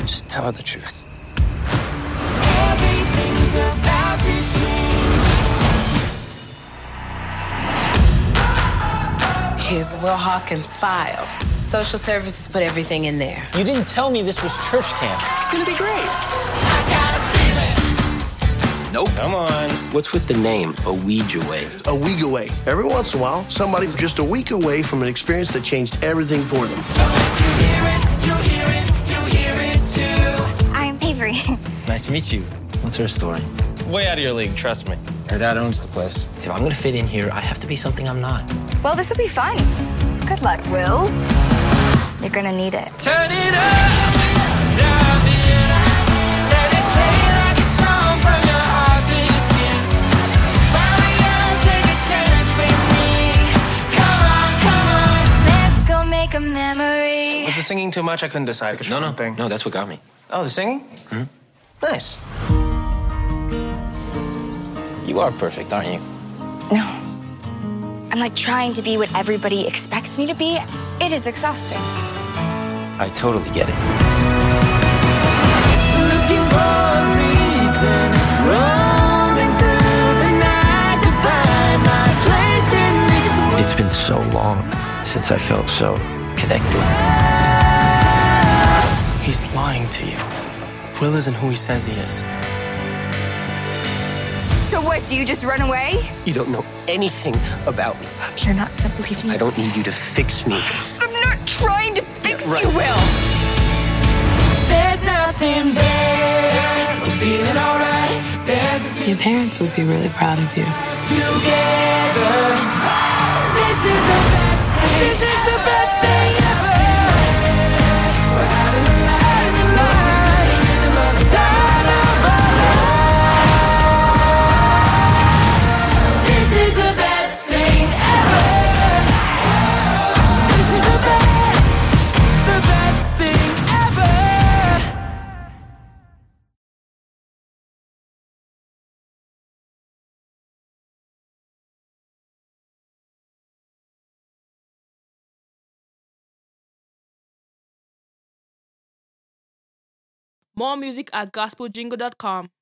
Just tell her the truth. Everything's about to change. Here's the Will Hawkins file. Social services put everything in there. You didn't tell me this was church camp. It's gonna be great. I got a feeling. Nope. Come on. What's with the name, A Ouija Way? A week away. Every once in a while, somebody's just a week away from an experience that changed everything for them. You hear it, you hear it, you hear it too. I'm Avery. Nice to meet you. What's her story? Way out of your league, trust me. Her dad owns the place. If I'm gonna fit in here, I have to be something I'm not. Well, this will be fun. Good luck, Will. You're gonna need it. Turn it up, dive in. Let it play like a song from your heart to your skin. While we're young, take a chance with me. Come on, come on. Let's go make a memory. Was the singing too much? I couldn't decide. No, that's what got me. Oh, the singing? Mm-hmm. Nice. You are perfect, aren't you? No. I'm like trying to be what everybody expects me to be. It is exhausting. I totally get it. Looking for a reason, roaming through the night to find my place in this. It's been so long since I felt so connected. He's lying to you. Will isn't who he says he is. So what, do you just run away? You don't know anything about me. You're not gonna believe me. I don't need you to fix me. I'm not trying to fix Yeah, right. you, Will. There's nothing there. We're feeling alright. There's Your parents would be really proud of you. together. This is the best thing. This is the best thing ever. We're having a life, a life. The time of our life. This is the best thing ever. This is the best thing ever. More music at gospeljingle.com.